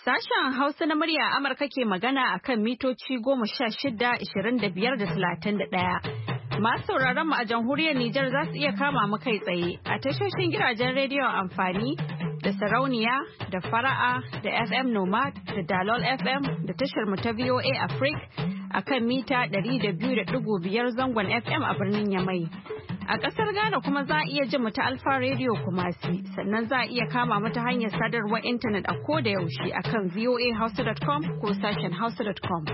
Sashen Hausa na murya Amurka ke magana a kan mitoci 16, 25 da 31. Masu sauraron mu a jamhuriyar Nijar za su iya kama mu kai tsaye a tashoshin gidajen rediyon amfani da sarauniya da fara'a da FM Nomad da Dalol FM da tashar mu ta VOA Africa a kan mita 200.5 zangon FM a birnin Yamai. A ƙasar Ghana kuma za a iya jin mu ta Alfa Radio Kumasi, sannan za a iya kama mu ta hanyar sadarwar intanet a koda yaushe a kan voahausa.com ko sashen hausa.com.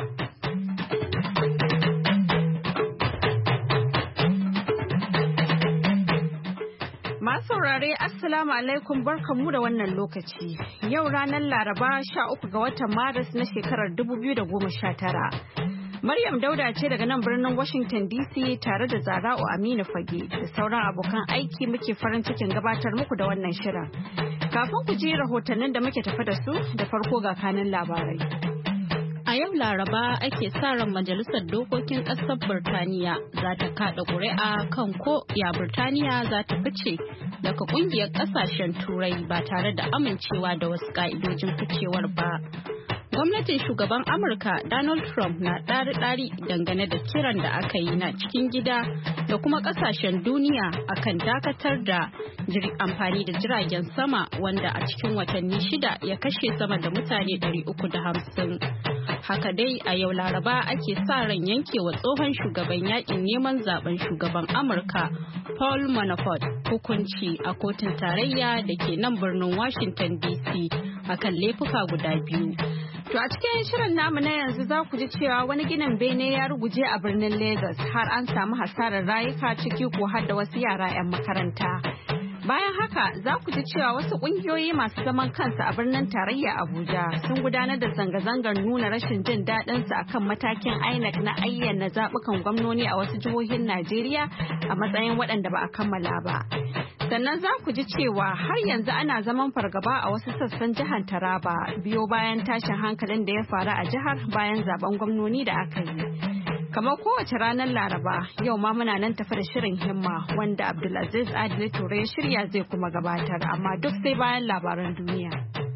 Masu saurare Assalamu alaikum barkanmu da wannan lokaci. Yau ranar Laraba 13 ga watan Maris na shekarar 2019. Maryam Dauda ce daga nan birnin Washington DC tare da Zara'u Aminu Fage da sauran abokan aiki muke farin cikin gabatar muku da wannan shirin. Kafin ku ji rahotannin da muke tafi da su da farko ga kanin labarai. A yau Laraba ake sa ran Majalisar Dokokin Ƙasar Birtaniya za ta kaɗa ƙuri'a kan ko ya Birtaniya za ta fice daga ƙungiyar ƙasashen Turai ba tare da amincewa da wasu ƙa'idojin ficewar ba. Gwamnatin shugaban Amurka Donald Trump na ɗari-ɗari dangane da kiran da aka yi na cikin gida da kuma ƙasashen duniya akan dakatar da amfani da jiragen sama wanda a cikin watanni 6 ya kashe sama da mutane 350. Haka dai a yau Laraba ake sa ran yankewa tsohon shugaban yakin neman zaben shugaban Amurka Paul Manafort hukunci a kotun tarayya da ke nan birnin Washington DC akan laifuka guda biyu. To a cikin shirin namu na yanzu za ku ji cewa wani ginin bene ya ruguje a birnin Lagos har an samu hasarar rayuka ciki ko har da wasu yara 'yan makaranta. Bayan haka za ku ji cewa wasu ƙungiyoyi masu zaman kansu a birnin tarayya Abuja sun gudanar da zanga-zangar nuna rashin jin daɗinsu akan matakin INEC na ayyana zaɓukan gwamnoni a wasu jihohin Najeriya a matsayin waɗanda ba a kammala ba. Sannan za ku ji cewa har yanzu ana zaman fargaba a wasu sassan jihar Taraba biyo bayan tashin hankalin da ya faru a jihar bayan zaben gwamnoni da aka yi. Kamar kowace ranar Laraba, yau ma muna nan tafi da shirin himma wanda Abdulaziz Adili Ture ya shirya zai kuma gabatar, amma duk sai bayan labaran duniya.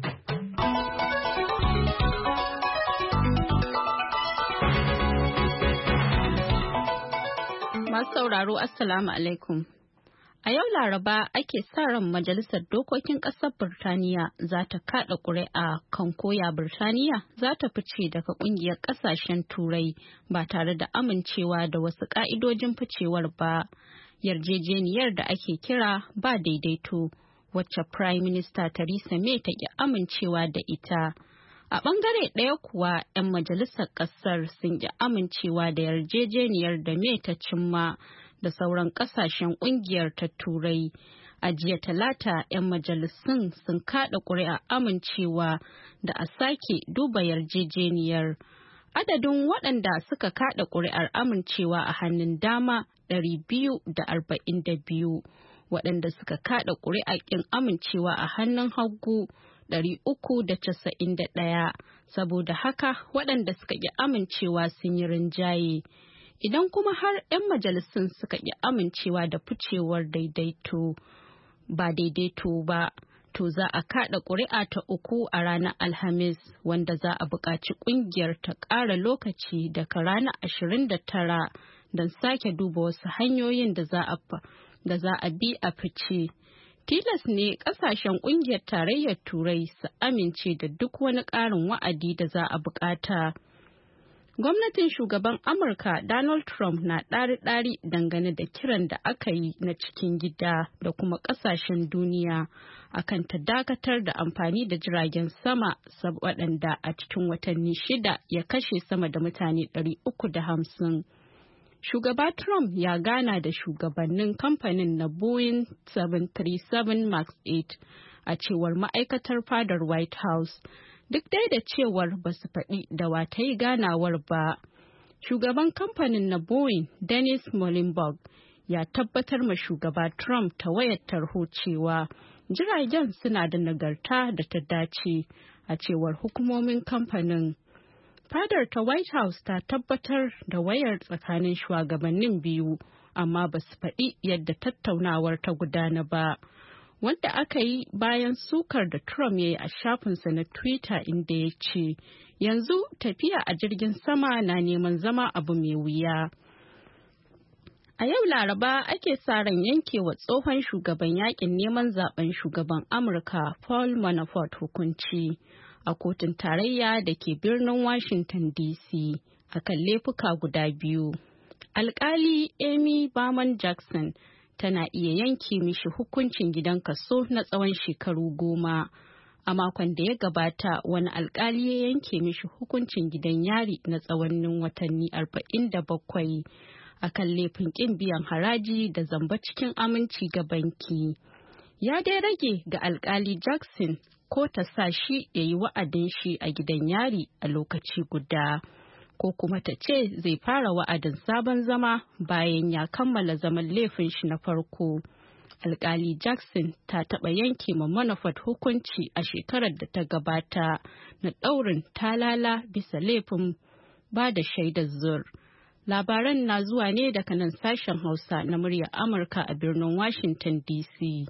Masu sauraro, Assalamu alaikum. A yau Laraba ake sa ran Majalisar Dokokin Ƙasar Birtaniya za ta kaɗa ƙuri'a kan koya Birtaniya za ta fice daga ƙungiyar ƙasashen Turai ba tare da amincewa da wasu ƙa'idojin ficewar ba. Yarjejeniyar da ake kira ba daidaito, wacce Prime Minister Theresa May ta ƙi amincewa da ita. A ɓangare ɗaya kuwa 'yan majalisar ƙasar sun ƙi amincewa da yarjejeniyar da May ta cimma da sauran kasashen kungiyar ta Turai. A jiya Talata, 'yan majalisun sun kada ƙuri'a amincewa da a sake duba yarjejeniyar. Adadin waɗanda suka kada ƙuri'ar amincewa a hannun dama 242, waɗanda suka kada ƙuri'a ƙin amincewa a hannun hagu 391. Saboda haka waɗanda suka ƙi amincewa sun yi rinjaye. Idan kuma har 'yan majalisun suka ƙi amincewa da ficewar ba daidaito ba, to za a kaɗa ƙuri'a ta uku a ranar Alhamis, wanda za a buƙaci ƙungiyar ta ƙara lokaci daga ranar 29 don sake duba wasu hanyoyin da za a bi a fice. Tilas ne ƙasashen ƙungiyar tarayyar Turai su amince da duk wani ƙarin wa'adi da za a buƙata. Gwamnatin shugaban Amurka Donald Trump na ɗari-ɗari dangane da kiran da aka yi na cikin gida da kuma ƙasashen duniya akan ta dakatar da amfani da jiragen sama waɗanda a cikin watanni 6 ya kashe sama da mutane 350. Shugaba Trump ya gana da shugabannin kamfanin na Boeing 737 MAX 8 a cewar ma'aikatar fadar White House. Duk dai da cewar ba su faɗi da wa ta yi ganawar ba. Shugaban kamfanin na Boeing, Dennis Muilenburg, ya tabbatar ma shugaba Trump ta wayar tarho cewa jiragen suna da nagarta da ta dace, a cewar hukumomin kamfanin. Fadar ta White House ta tabbatar da wayar tsakanin shugabannin biyu, amma ba su faɗi yadda tattaunawar ta gudana ba. wanda aka yi bayan sukar da Trump ya yi a shafinsa na Twitter inda ya ce, yanzu tafiya a jirgin sama na neman zama abu mai wuya. A yau Laraba ake sa ran yankewa tsohon shugaban yakin neman zaben shugaban Amurka Paul Manafort hukunci a kotun tarayya da ke birnin Washington DC akan laifuka guda biyu. Alkali Amy Berman Jackson tana iya yanke mishi hukuncin gidan kaso na tsawon shekaru 10. A makon da ya gabata wani alkali ya yanke mishi hukuncin gidan yari na tsawon watanni 47 akan laifin ƙin biyan haraji da zamba cikin aminci ga banki. Ya dai rage ga alkali Jackson ko ta sa shi ya yi wa'adin shi a gidan yari a lokaci guda, ko kuma ta ce zai fara wa'adin sabon zama bayan ya kammala zaman laifin shi na farko. Alkali Jackson ta taɓa yanke ma Manafort hukunci a shekarar da ta gabata na ɗaurin talala bisa laifin ba da shaidar zur. Labaran na zuwa ne daga nan sashen Hausa na muryar Amurka a birnin Washington DC.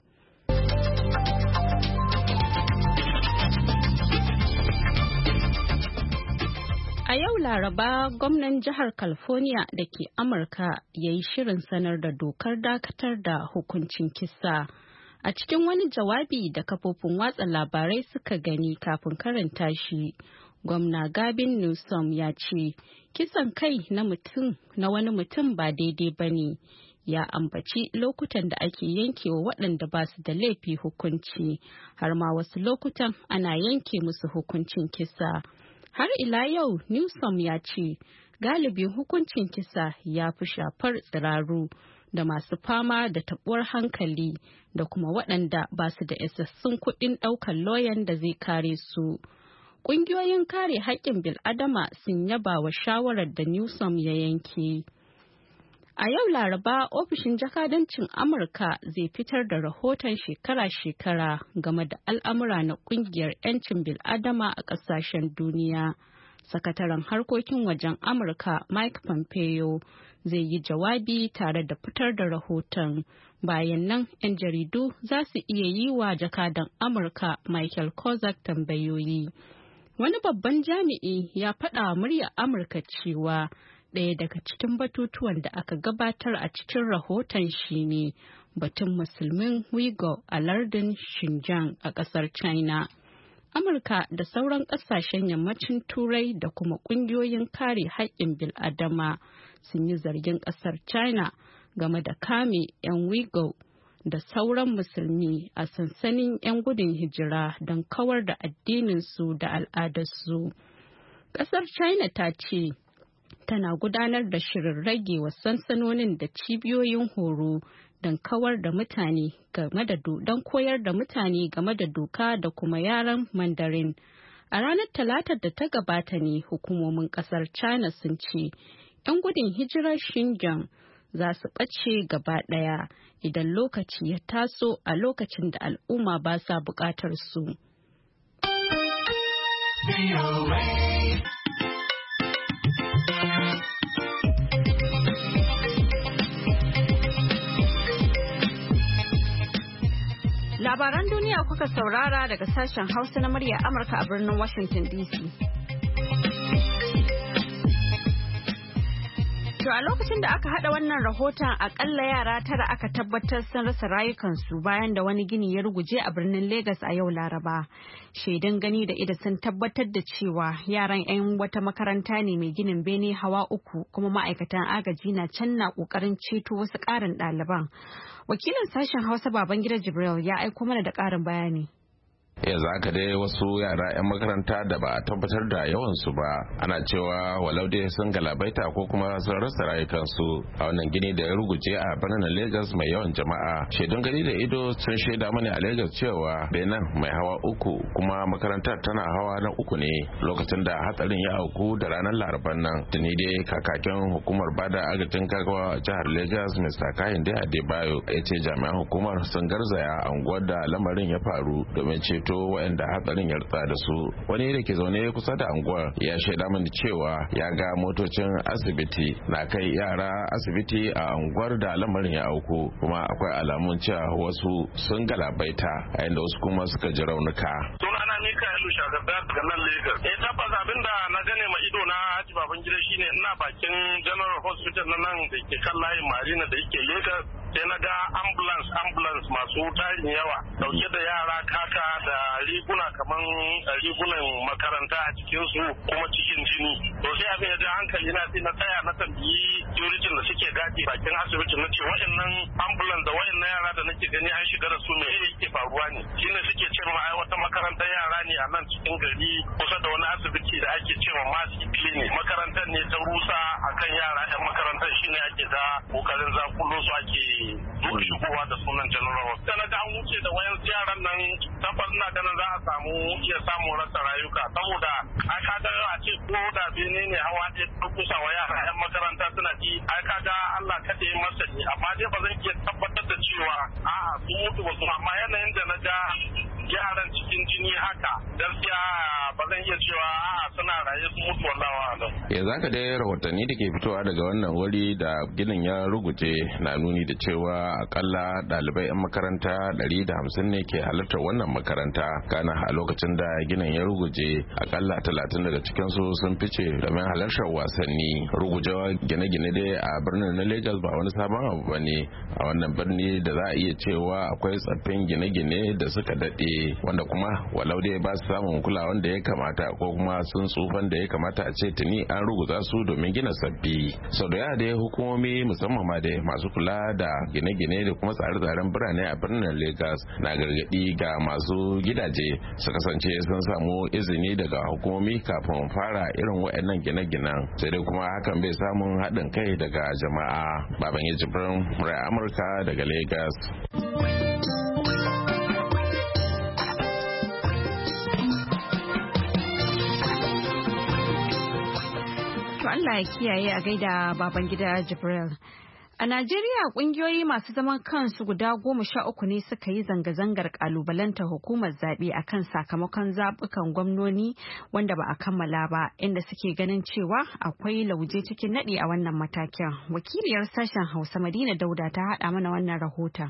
A yau Laraba, gwamnan jihar California da ke Amurka ya yi shirin sanar da dokar dakatar da hukuncin kisa. A cikin wani jawabi da kafofin watsa labarai suka gani kafin karanta shi, Gwamna Gavin Newsom ya ce, kisan kai na wani mutum ba daidai ba ne. Ya ambaci lokutan da ake yankewa waɗanda ba su da laifi hukunci, har ma wasu lokutan ana yanke musu hukuncin kisa. Har ila yau Newsom ya ce galibin hukuncin kisa ya fi shafar tsiraru da masu fama da taɓuwar hankali da kuma waɗanda ba su da isassun kuɗin ɗaukar lauyan da zai kare su. Ƙungiyoyin kare haƙƙin bil'adama sun yaba wa shawarar da Newsom ya yanke. A yau Laraba, ofishin jakadancin Amurka zai fitar da rahoton shekara-shekara game da al'amura na ƙungiyar 'yancin bil'adama a ƙasashen duniya. Sakataren harkokin wajen Amurka Mike Pompeo zai yi jawabi tare da fitar da rahoton. Bayan nan, 'yan jaridu za su iya yi wa jakadan Amurka Michael Kozak tambayoyi. Wani babban jami'i ya faɗa wa muryar Amurka cewa ɗaya daga cikin batutuwan da aka gabatar a cikin rahoton shine batun musulmin Uyghur a lardin Xinjiang a ƙasar China. Amurka da sauran ƙasashen yammacin Turai da kuma ƙungiyoyin kare haƙƙin bil'adama sun yi zargin ƙasar China game da kame 'yan Uyghur da sauran musulmi a sansanin 'yan gudun hijira don kawar da addininsu da al'adarsu. Ƙasar China ta ce tana gudanar da shirin rage wa sansanonin da cibiyoyin horo don kawar da mutane game da don koyar da mutane game da doka da kuma yaren Mandarin. A ranar Talatar da ta gabata ne hukumomin ƙasar China sun ce 'yan gudun hijirar Xinjiang za su ɓace gaba ɗaya idan lokaci ya taso a lokacin da al'umma ba sa buƙatar su. Labaran duniya kuka saurara daga sashen Hausa na murya Amurka a birnin Washington DC. To a lokacin da aka hada wannan rahoton akalla yara 9 aka tabbatar sun rasa rayukansu bayan da wani gini ya ruguje a birnin Legas a yau Laraba. Shaidan gani da ido sun tabbatar da cewa yaran 'yan wata makaranta ne mai ginin bene hawa 3 kuma ma'aikatan agaji na can na kokarin ceto wasu ƙarin ɗaliban. Wakilin sashen Hausa Babangida Jibril ya aiko mana da ƙarin bayani. yanzu haka dai wasu yara 'yan makaranta da ba a tabbatar da yawansu ba ana cewa walau dai sun galabaita ko kuma sun rasa rayukansu a wannan gini da ya ruguje a birnin Lagos mai yawan jama'a. Shaidun gani da ido sun shaida mani a Lagos cewa benin mai hawa 3 kuma makarantar tana hawa na 3 ne lokacin da hatsarin ya auku da ranar Laraban nan. Tuni dai kakakin hukumar bada agajin gaggawa a jihar Lagos Mr. Kehinde Adebayo ya ce jami'an hukumar sun garzaya a unguwar da lamarin ya faru domin ceto ceto waɗanda hatsarin ya rutsa da su. Wani da ke zaune kusa da anguwar ya shaida mini cewa ya ga motocin asibiti na kai yara asibiti a anguwar da lamarin ya auku, kuma akwai alamun cewa wasu sun galabaita a inda wasu kuma suka ji raunuka. Sunana Mikaelu Shagaba daga nan Lagos. Tabbas abin da na gane ma ido na Haji Babangida shine ina bakin General Hospital na nan da ke kan layin Marina da yake Lagos. Sai na ga ambulance masu tarin yawa dauke da yara kaka da riguna kaman rigunan makaranta a cikin su kuma cikin jini. To sai abin ya ji hankali na sai na tsaya na tambayi security da suke gadi bakin asibitin na ce waɗannan ambulance da waɗannan yara da nake gani an shiga da su me yake faruwa ne. Shine suke ce ma ai wata makarantar yara ne a nan cikin gari kusa da wani asibiti da ake cewa Mercy Clinic. Makarantar ne ta rusa akan yara 'yan makarantar shine ake da kokarin zakulo su ake duk shigowa da sunan General Hospital. Na ga an wuce da wayan yaran nan tabbas ina ganin za a iya samun rasa rayuka saboda ai kaga a ce ko da bene ne hawa ɗaya kusa wa yara 'yan makaranta suna ji ai kaga Allah kada ya masa ni amma dai ba zan iya tabbatar da cewa a'a sun mutu ba su amma yanayin da na ga yaran cikin jini haka gaskiya ba zan iya cewa a'a suna raye sun mutu wallahi. Yanzu haka dai rahotanni da ke fitowa daga wannan wuri da ginin ya ruguje na nuni da cewa akalla ɗalibai 'yan makaranta 150 ne ke halartar wannan makaranta, kana a lokacin da ginin ya ruguje akalla 30 daga cikinsu sun fice domin halartar wasanni. Rugujewa gine-gine dai a birnin na Lagos ba wani sabon abu ba ne. A wannan birni da za a iya cewa akwai tsaffin gine-gine da suka daɗe wanda kuma walau dai ba su samun kulawan da ya kamata ko kuma sun tsufan da ya kamata a ce tuni an ruguza su domin gina sabbi. Sau da yawa dai hukumomi musamman ma dai masu kula da gine-gine da kuma tsare-tsaren birane a birnin Lagos na gargadi ga masu gidaje su kasance sun samu izini daga hukumomi kafin fara irin waɗannan gine-ginen, sai dai kuma hakan bai samun haɗin kai daga jama'a. Babangida Jibrin, murai Amurka daga Lagos. Allah ya kiyaye a gaida Babangida Jibril. A Najeriya kungiyoyi masu zaman kansu guda 13 ne suka yi zanga-zangar kalubalanta hukumar zaɓe akan sakamakon zaɓukan gwamnoni wanda ba a kammala ba, inda suke ganin cewa akwai lauje cikin naɗi a wannan matakin. Wakiliyar sashen Hausa Madina Dauda ta haɗa mana wannan rahoton.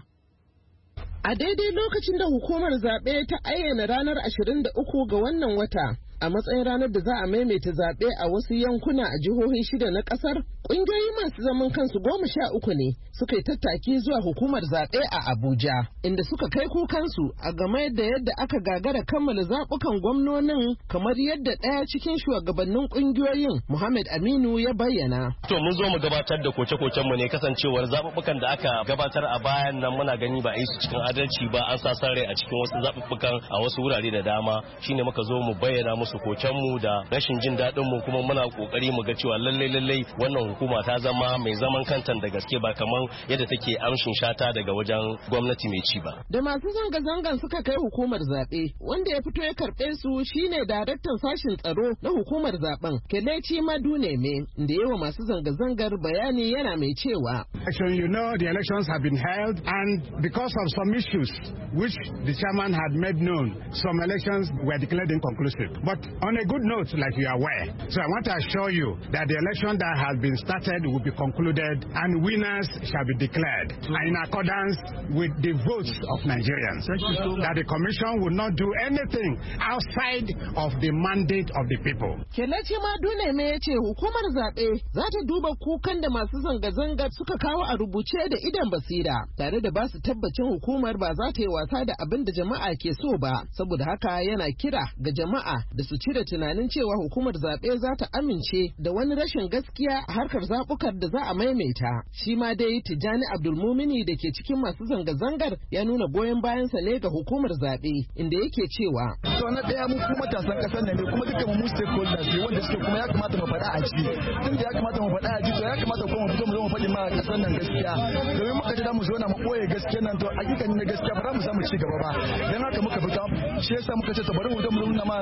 A daidai lokacin da hukumar zaɓe ta ayyana ranar 23 ga wannan wata a matsayin ranar da za a maimaita zaɓe a wasu yankuna a jihohi 6 na ƙasar, ƙungiyoyi masu zaman kansu 13 ne suka yi tattaki zuwa hukumar zaɓe a Abuja, inda suka kai kukansu a game da yadda aka gagara kammala zaɓukan gwamnonin kamar yadda ɗaya cikin shugabannin ƙungiyoyin Muhammad Aminu ya bayyana. To mun zo mu gabatar da koke-koken mu ne kasancewar zaɓuɓɓukan da aka gabatar a bayan nan muna gani ba a yi su cikin adalci ba, an sa rai a cikin wasu zaɓuɓɓukan a wasu wurare da dama, shine muka zo mu bayyana musu kokenmu da rashin jin daɗin mu, kuma muna kokari mu ga cewa lallai wannan hukuma ta zama mai zaman kanta da gaske ba kamar yadda take amshin shata daga wajen gwamnati mai ci ba. Da masu zanga-zangan suka kai hukumar zaɓe, wanda ya fito ya karɓe su shine daraktan sashin tsaro na hukumar zaben Kelechi Maduneme, da yawa masu zanga-zangar bayani yana mai cewa. You know, the elections have been held, and because of some issues which the chairman had made known, some elections were declared inconclusive. But on a good note, like you are aware, so I want to assure you that the election that has been started will be concluded and winners shall be declared in accordance with the votes of Nigerians. That the commission will not do anything outside of the mandate of the people. Kelechi Maduneme ya ce hukumar zaɓe za ta duba kukan da masu zanga-zangar suka kawo a rubuce da idan basira, tare da ba su tabbacin hukumar ba za ta yi wasa da abin da jama'a ke so ba. Saboda haka yana kira ga jama'a da su cire tunanin cewa hukumar zaɓe za ta amince da wani rashin gaskiya a harkar zaɓukar da za a maimaita. Shi ma dai Tijjani Abdulmumini da ke cikin masu zanga-zangar ya nuna goyon bayansa ne ga hukumar zaɓe, inda yake cewa. To na ɗaya mu kuma matasan ƙasar nan ne, kuma dukkan mu stakeholders ne wanda suke kuma ya kamata mu faɗa a ji. Tun da ya kamata mu faɗa a ji, to ya kamata kuma mu fito mu zo mu faɗi ma ƙasar nan gaskiya. Domin muka ji da mu zo na mu ɓoye gaskiya nan, to hakikanin na gaskiya ba za mu samu ci gaba ba. Dan haka muka fita, shi yasa muka ce to bari mu zo mu nuna ma shi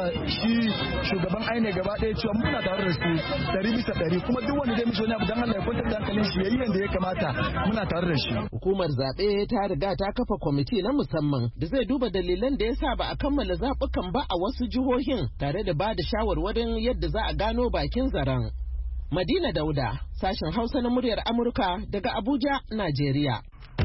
shi shugaban aine gaba ɗaya cewa muna tare da su 100% kuma duk wanda zai mishi wani abu dan Allah ya kwantar da hankalin shi yayi yanda ya kamata muna tare da shi. Hukumar zaɓe ta riga ta kafa kwamiti na musamman da zai duba dalilan da yasa ba a kammala zaɓukan ba a wasu jihohin tare da ba da shawarwarin yadda za a gano bakin zaren. Madina Dauda, sashen Hausa na muryar Amurka daga Abuja, Najeriya.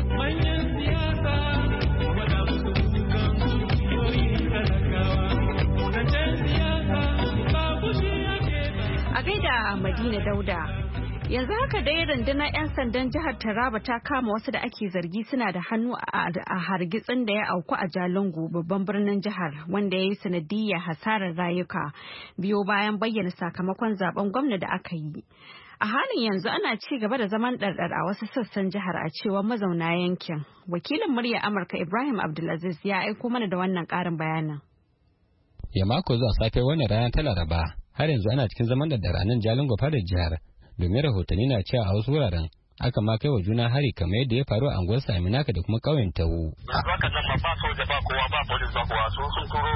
A gaida Madina Dauda. Yanzu haka dai rundunar 'yan sandan jihar Taraba ta kama wasu da ake zargi suna da hannu a hargitsin da ya auku a Jalingo babban birnin jihar wanda ya yi sanadiyyar hasarar rayuka biyo bayan bayyana sakamakon zaben gwamna da aka yi. A halin yanzu ana ci gaba da zaman ɗarɗar a wasu sassan jihar a cewar mazauna yankin. Wakilin murya Amurka Ibrahim Abdulaziz ya aiko mana da wannan ƙarin bayanin. Ya mako zuwa safe wannan rana ta Laraba har yanzu ana cikin zaman ɗarɗar a nan Jalingo fadar jihar. Domin rahotanni na cewa a wasu wuraren aka ma kai wa juna hari kamar yadda ya faru a anguwar Saminaka da kuma ƙauyen Tawu. Yanzu haka nan ba soja ba kowa ba polis ba kowa sun turo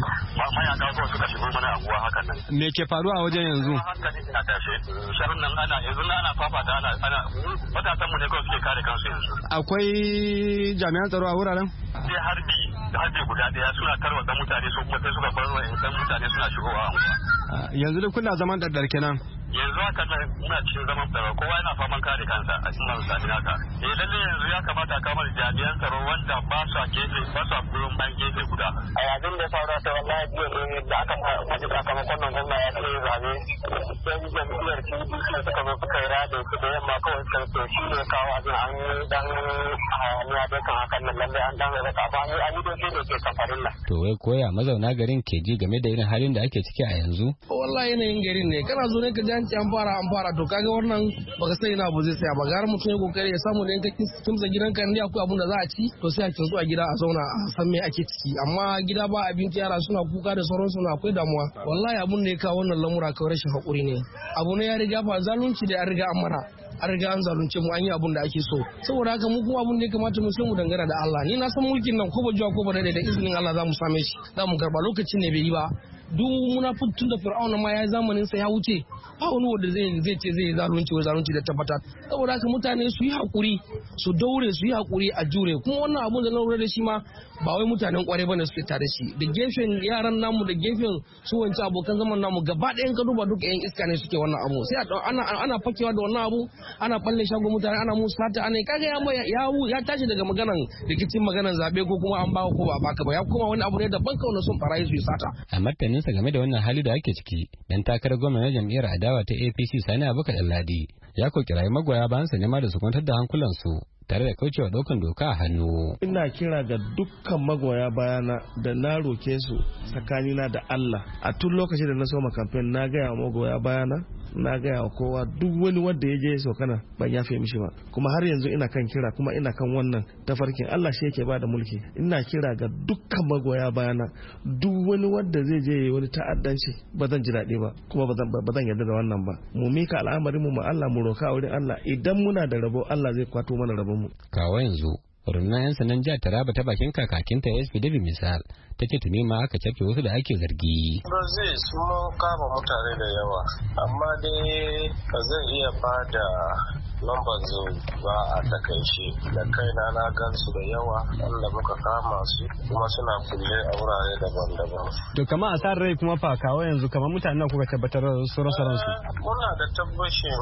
mayaka zuwa suka shigo mana anguwa hakan nan. Me ke faruwa a wajen yanzu? Hankali na tashe. Sharin nan ana fafata ana matasan mu ne kawai suke kare kansu yanzu. Akwai jami'an tsaro a wuraren? Sai harbi guda ɗaya suna tarwatsa mutane su kuma sai suka bar wa mutane suna shigowa anguwa. Yanzu duk kuna zaman ɗarɗar kenan. Yanzu haka muna cikin zaman tsaro kowa yana faman kare kansa a cikin misali haka. Lalle yanzu ya kamata kamar jami'an tsaro wanda ba su a gefe ba su a goyon bayan gefe guda. A yanzu da faruwa ta wallahi jiya da aka faɗi sakamakon nan gwamna ya ce zabe don jam'iyyar PDP suka zo suka yi rada su da yamma kawai karfe shi ne kawo abin an yi dan hayaniya da kan hakan nan lalle an dan rada kafa an yi doke da ke kafarin nan. To wai koya mazauna garin ke ji game da irin halin da ake ciki a yanzu? Wallahi yanayin garin ne kana zo ne ka ji an fara to kaga wannan baka sai ina abu zai tsaya ba gara mutum ya kokari ya samu ne ka kimsa gidanka ne akwai abun da za a ci to sai a kinsu a gida a zauna a san me ake ciki amma gida ba abinci yara suna kuka da sauransu na akwai damuwa wallahi abun da ya kawo wannan lamura kawai rashin hakuri ne abu ne ya riga fa zalunci da ya riga an mana an riga an zalunce mu an yi abun da ake so saboda haka mu kuma abun da ya kamata mu sai mu dangana da Allah ni na san mulkin nan ko ba jiwa ko ba da izinin Allah za mu same shi za mu karba lokacin ne bai yi ba duk muna tun da fir'auna ma ya zamanin sa ya wuce ba wani wanda zai ce zai zalunci da tabbata saboda haka mutane su yi hakuri su daure su yi hakuri a jure kuma wannan abun da na lura da shi ma ba wai mutanen kware bane suke tare shi da gefen yaran namu da gefen su wance abokan zaman namu gaba ɗayan ka duba duka yan iska ne suke wannan abu sai ana fakewa da wannan abu ana balle shago mutane ana musu sata ana kaga ya tashi daga maganan zabe ko kuma an bawa ko ba baka ba ya kuma wani abu ne daban kawai sun farayi su yi sata a martaninsa game da wannan hali da ake ciki dan takarar gwamnati jam'iyyar adawa ta APC Sani Abubakar Ladi ya ko kirayi magoya bayan sa nema da su kwantar da hankulansu tare da kaucewa daukan doka a hannu. Ina kira ga dukkan magoya bayana da na roke su tsakanina da Allah a tun lokacin da na soma kamfen na gaya wa magoya bayana na gaya wa kowa duk wani wanda ya je sokana ban yafe mishi ba kuma har yanzu ina kan kira kuma ina kan wannan tafarkin Allah shi yake bada mulki ina kira ga dukkan magoya bayana duk wani wanda zai je wani ta'addanci ba zan ji daɗi ba kuma ba zan yarda da wannan ba mu mika al'amarin mu Allah mu roka wurin Allah idan muna da rabo Allah zai kwato mana rabon mu kawo yanzu rundunar 'yan sanan jihar Taraba ta bakin kakakinta SPDB misal ta ce tuni ma aka cafke wasu da ake zargi. Zai su kama mutane da yawa amma dai ba zai iya ba da lambar zuwa ba a takaice da kaina na gansu da yawa wanda muka kama su kuma suna kulle a wurare daban-daban. To kama a sa rai kuma fa kawo yanzu kamar mutane na kuka tabbatar su rasa ransu. Muna da tabbashin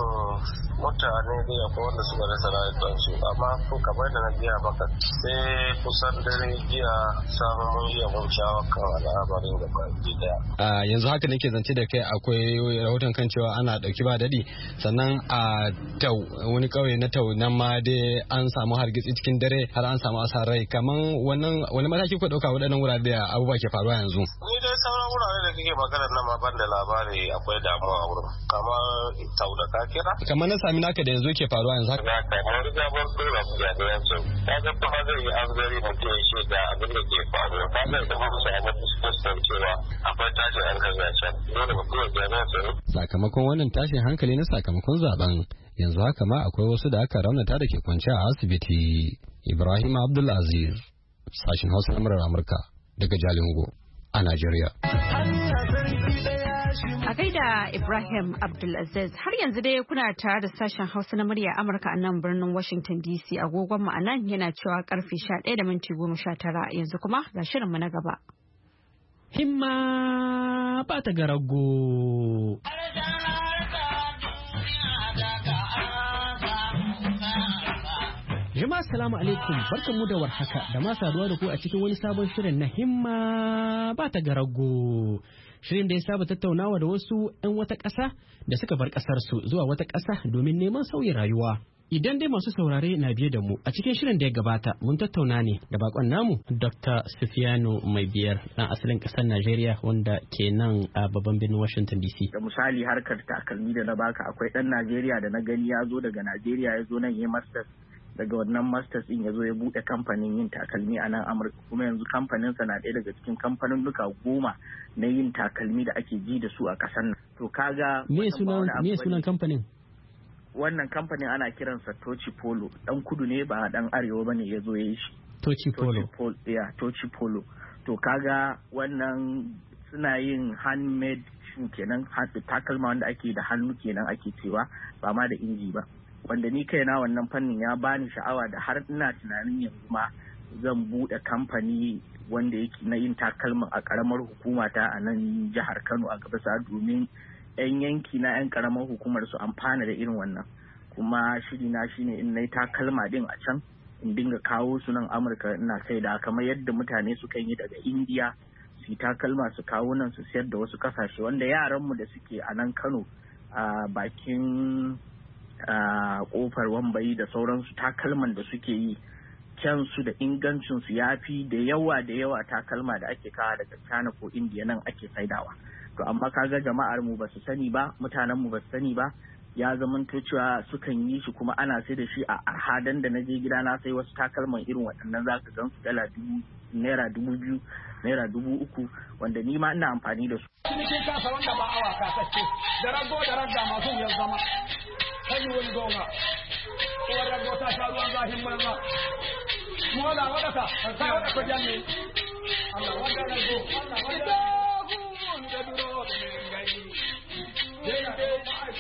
mutane da akwai wanda suka rasa rayukansu amma ko kamar da na biya maka sai kusan dare jiya samun mun iya mun shawo kan al'amarin da baki daya. Yanzu haka nake zance da kai akwai rahoton kan cewa ana dauki ba dadi sannan a Tau wani kauye na Tau nan ma dai an samu hargitsi cikin dare har an samu asarai kaman wani mataki ku dauka waɗannan wurare da abubuwa ke faruwa yanzu. Ni dai sauran wurare da kike magana nan ma ban da labari akwai damuwa a wurin kamar Tau da ka kira. Kamar na sami naka da yanzu ke faruwa yanzu haka. Na kamar riga ban dora ku ga da yanzu. Ya ga kuma zai yi azgari mutum ya ce da abin da ke faruwa. Ba zai zama musu abin fuskantar cewa akwai tashin hankali a can. Dole mu kuma jami'an tsaro. Sakamakon wannan tashin hankali na sakamakon zaben yanzu haka ma akwai wasu da aka raunata da ke kwance a asibiti. Ibrahim Abdulaziz, sashin Hausa na murar Amurka daga Jalingo a Najeriya. A gaida Ibrahim Abdulaziz, har yanzu dai kuna tare da sashen Hausa na murya Amurka a nan birnin Washington DC. Agogon mu anan yana cewa karfe 11:19 yanzu kuma ga shirinmu na gaba. Himma ba ta garago. Jama'a salamu alaikum, barkanmu da warhaka da ma saduwa da ku a cikin wani sabon shirin na himma ba ta garago. Shirin da ya saba tattaunawa da wasu 'yan wata ƙasa da suka bar ƙasarsu zuwa wata ƙasa domin neman sauyin rayuwa. Idan dai masu saurare na biye da mu a cikin shirin da ya gabata mun tattauna ne da bakon namu Dr. Sufiyanu Mai Biyar ɗan asalin ƙasar Najeriya wanda ke nan a babban birnin Washington DC. Da misali harkar takalmi da na baka akwai ɗan Najeriya da na gani ya zo daga Najeriya ya zo nan ya masters, daga wannan masters din ya zo ya buɗe kamfanin yin takalmi a nan Amurka, kuma yanzu kamfaninsa na ɗaya daga cikin kamfanin 10 na yin takalmi da ake ji da su a ƙasar nan. To kaga me sunan kamfanin? Wannan kamfanin ana kiransa Tochi Polo. Dan kudu ne ba dan arewa bane ya zo ya yi shi. Tochi Polo. Tochi Polo. To kaga wannan suna yin handmade shoe kenan, takalma wanda ake da hannu kenan ake cewa, ba ma da inji ba. Wanda ni kaina wannan fannin ya bani sha'awa da har ina tunanin yanzu ma zan bude kamfani wanda yake na yin takalma a karamar hukuma ta a nan jihar Kano a Gabasa, domin 'yan yanki na 'yan karamar hukumar su amfana da irin wannan. Kuma shiri na shine in nayi takalma din a can in dinga kawo su nan Amurka ina saida, kamar yadda mutane suka yi daga India su takalma su kawo nan su sayar da wasu kasashe, wanda yaran mu da suke a nan Kano a bakin kofar Wambayi da sauransu, takalman da suke yi kyansu da ingancinsu ya fi da yawa takalma da ake kawo daga China ko India nan ake saidawa. To amma kaga jama'ar mu ba su sani ba, mutanen mu ba su sani ba, ya zamanto cewa sukan yi shi kuma ana sai da shi a arhadan da na je gida na sai wasu takalman irin waɗannan zaka gan su naira 2,000 naira 3,000, wanda ni ma ina amfani da su. Cikin kasa wanda ba awa kasashe da rago da ragga masu ya zama kai wani gonga ko rago ta sha ruwan zahin banza mu wala wadata sai wadata ko janne Allah wanda rago Allah wanda da duro da ngai dai dai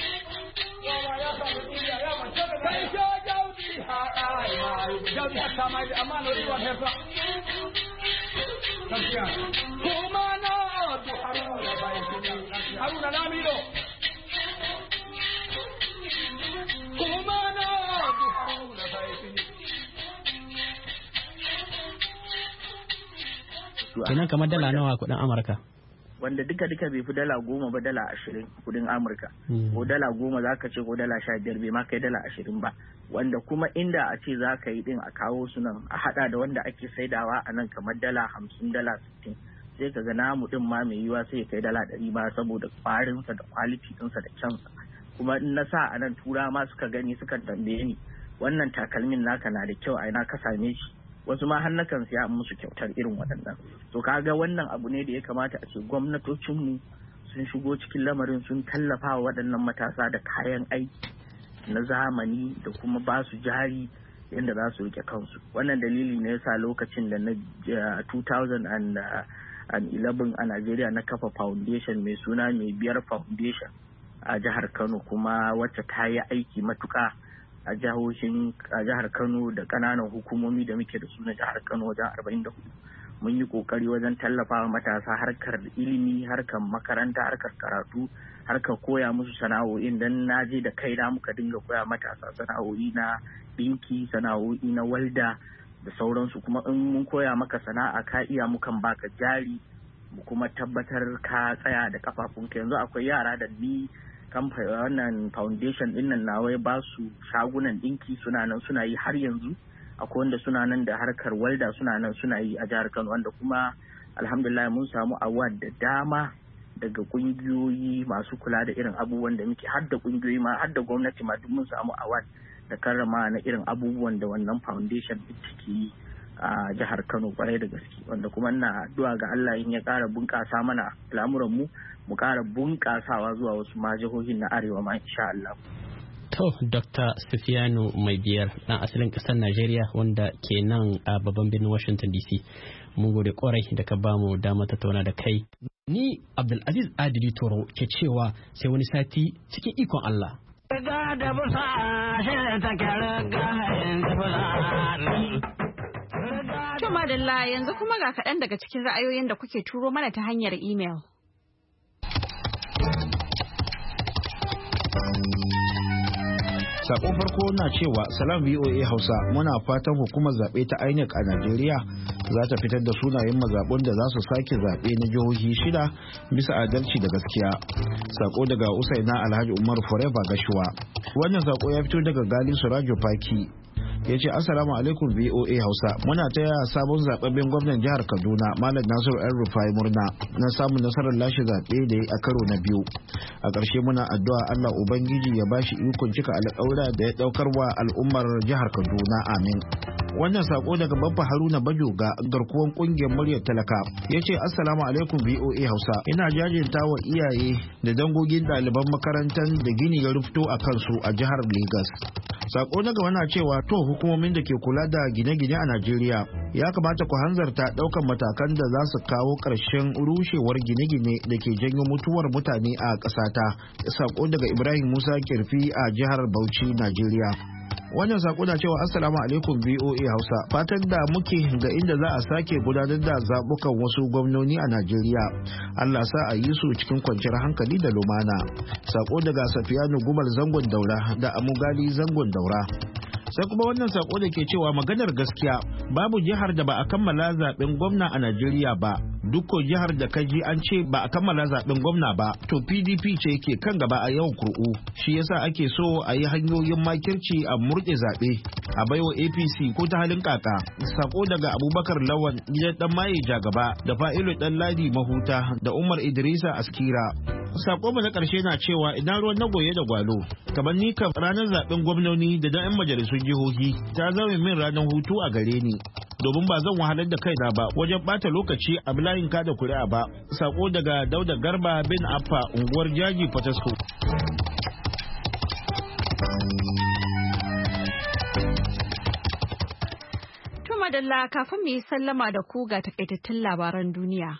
wa ya ta duniya ya ma ta kai sha jaudi ha ai ma jaudi ta mai amma no riwa hefa tafiya kuma na du haruna bai haruna na miro kuma na du haruna bai kenan kamar dala nawa kudin Amurka? Wanda duka bai fi dala 10 ba, dala 20 kudin Amurka. Ko dala 10 zaka ce ko dala 15 bai ma kai dala 20 ba. Wanda kuma inda a ce zaka yi din a kawo su nan a hada da wanda ake saidawa a nan kamar dala 50 dala 60, sai ka ga namu din ma mai yiwa sai ya kai dala 100 ba, saboda kwarinsa da quality ɗinsa da kyansa. Kuma in na sa a nan tura ma suka gani suka tambaye ni wannan takalmin naka na da kyau a ina ka same shi, wasu ma har nakan siya musu kyautar irin waɗannan. To kaga wannan abu ne da ya kamata a ce gwamnatocinmu sun shigo cikin lamarin, sun tallafa wa waɗannan matasa da kayan aiki na zamani da kuma ba su jari yadda za su rike kansu. Wannan dalili ne yasa lokacin da na 2011 a Najeriya na kafa foundation mai suna Mai Biyar Foundation a jihar Kano, kuma wacce ta yi aiki matuƙa a jihar Kano da ƙananan hukumomi da muke da su na jihar Kano wajen 44. Mun yi ƙoƙari wajen tallafawa matasa harkar ilimi, harkar makaranta, harkar karatu, harkar koya musu sana'o'in, dan na je da kaina muka dinga koya matasa sana'o'i na ɗinki, sana'o'i na walda da sauransu. Kuma in mun koya maka sana'a ka iya, mukan baka jari mu kuma tabbatar ka tsaya da kafafunka. Yanzu akwai yara da ni wannan foundation din nan nawai ba su shagunan dinki, suna nan suna yi har yanzu. Akwai wanda suna nan da harkar walda suna nan suna yi a jihar Kano, wanda kuma alhamdulillah mun samu award da dama daga kungiyoyi masu kula da irin abubuwan da muke, har da kungiyoyi ma, har da gwamnati ma, duk mun samu award da karrama na irin abubuwan da wannan foundation din take yi a jihar Kano kwarai da gaske, wanda kuma ina addu'a ga Allah in ya ƙara bunƙasa mana al'amuran mu ƙara bunƙasawa zuwa wasu ma jihohin na arewa ma insha Allah. To, Dr. Sufiyanu Mai Biyar, ɗan asalin ƙasar Najeriya wanda ke nan a babban birnin Washington DC. mun gode kwarai da ka bamu dama tattauna da kai. Ni Abdulaziz Adili Toro ke cewa sai wani sati cikin ikon Allah. To madalla yanzu kuma ga kaɗan daga cikin ra'ayoyin da kuke turo mana ta hanyar imel. Sakon farko na cewa salam VOA Hausa, muna fatan hukumar zaɓe ta INEC a Najeriya za ta fitar da sunayen mazaɓun da za su sake zaɓe na jihohi 6 bisa adalci da gaskiya. Sako daga Usaina Alhaji Umar Forever Gashuwa. Wannan sako ya fito daga Gali Surajo Paki. Ya ce assalamu alaikum VOA Hausa, muna taya sabon zababben gwamnan jihar Kaduna Malam Nasiru El-Rufai murna na samun nasarar lashe zaɓe da ya a karo na biyu. A ƙarshe muna addu'a Allah Ubangiji ya bashi ikon cika alƙawura da ya ɗaukar wa al'ummar jihar Kaduna, amin. Wannan sako daga Babba Haruna Bajoga, garkuwan kungiyar muryar talaka, ya ce assalamu alaikum VOA Hausa, ina jajinta wa iyaye da dangogin ɗaliban makarantar da gini ya rufto a kansu a jihar Legas. Sako na gaba na cewa to hukumomin da ke kula da gine-gine a Najeriya ya kamata ku hanzarta ɗaukan matakan da za su kawo ƙarshen rushewar gine-gine da ke janyo mutuwar mutane a ƙasata. Sako daga Ibrahim Musa Kirfi a jihar Bauchi, Najeriya. Wannan sako na cewa assalamu alaikum VOA Hausa, fatan da muke ga inda za a sake gudanar da zabukan wasu gwamnoni a Najeriya. Allah sa a yi su cikin kwanciyar hankali da lumana. Sako daga Safiyanu Gumal Zangon Daura da Amugali Zangon Daura. Sai kuma wannan sako da ke cewa maganar gaskiya, babu jihar da ba a kammala zaben gwamna a Najeriya ba. Dukko jihar da kaji an ce ba a kammala zaben gwamna ba, to PDP ce ke kan gaba a yawan kur'u. Shi yasa ake so a yi hanyoyin makirci a murɗe zaɓe, a baiwa APC ko ta halin kaka. Sako daga Abubakar Lawan, gidan dan Maye Jagaba, da Fa'ilu Dan Ladi Mahuta, da Umar Idrisa Askira. Sako na ƙarshe na cewa idan ruwan na goye da gwalo, kamar ni kam ranar zaben gwamnoni da dan 'yan majalisun jihohi ta zama min ranar hutu a gare ni. Domin ba zan wahalar da kaina ba wajen bata lokaci a layin kada kuri'a ba. Sako daga Dauda Garba bin Affa, unguwar Jaji Fatasko. To madalla, kafin mu yi sallama da ku ga takaitattun labaran duniya.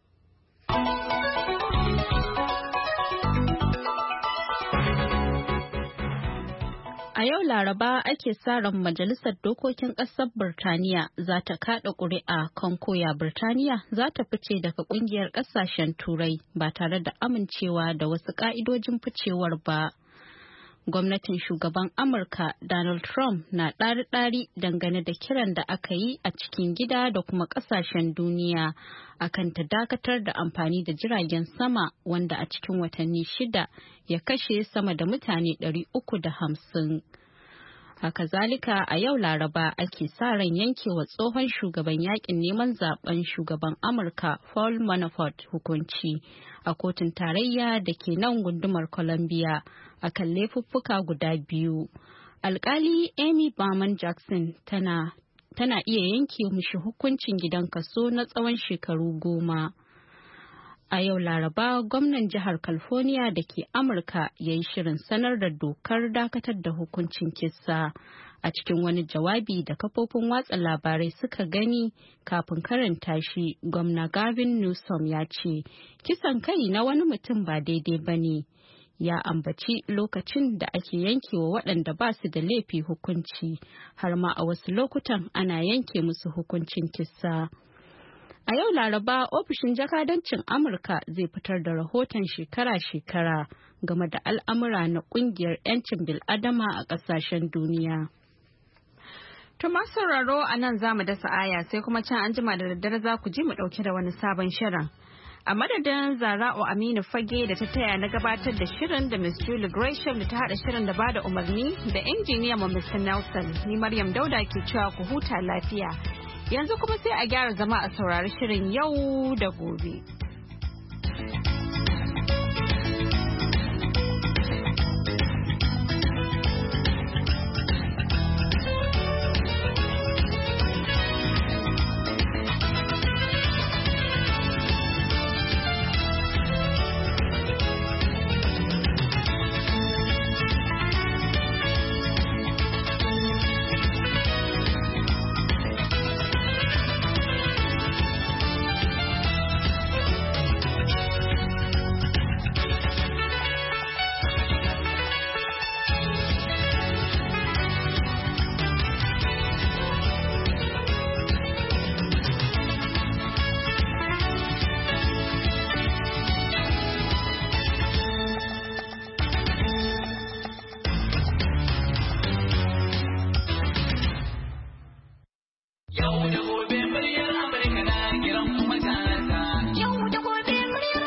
A yau Laraba ake sa ran Majalisar Dokokin Ƙasar Birtaniya za ta kaɗa ƙuri'a kan koya Birtaniya za ta fice daga ƙungiyar ƙasashen Turai ba tare da amincewa da wasu ƙa'idojin ficewar ba. Gwamnatin shugaban Amurka Donald Trump na ɗari-ɗari dangane da kiran da aka yi a cikin gida da kuma ƙasashen duniya akan ta dakatar da amfani da jiragen sama wanda a cikin watanni 6 ya kashe sama da mutane 350. Haka zalika a yau Laraba ake sa ran yankewa tsohon shugaban yakin neman zaben shugaban Amurka Paul Manafort hukunci a kotun tarayya da ke nan gundumar Columbia akan laifuffuka guda 2. Alkali Amy Berman Jackson tana iya yanke mishi hukuncin gidan kaso na tsawon shekaru 10. A yau Laraba, gwamnan jihar California da ke Amurka ya yi shirin sanar da dokar dakatar da hukuncin kisa. A cikin wani jawabi da kafofin watsa labarai suka gani kafin karanta shi, gwamna Gavin Newsom ya ce, kisan kai na wani mutum ba daidai ba ne. Ya ambaci lokacin da ake yankewa waɗanda ba su da laifi hukunci, har ma a wasu lokutan ana yanke musu hukuncin kisa. A yau Laraba, ofishin jakadancin Amurka zai fitar da rahoton shekara-shekara game da al'amura na ƙungiyar 'yancin bil'adama a ƙasashen duniya. To masu sauraro a nan za mu dasa aya sai kuma can an jima da daddare za ku ji mu ɗauke da wani sabon shirin. A madadin Zara'u Aminu Fage da ta taya na gabatar da shirin da Miss Julie Gresham da ta haɗa shirin da bada umarni da injiniya mu Mr. Nelson, ni Maryam Dauda ke cewa ku huta lafiya. Yanzu kuma sai a gyara zama a saurari shirin yau da gobe.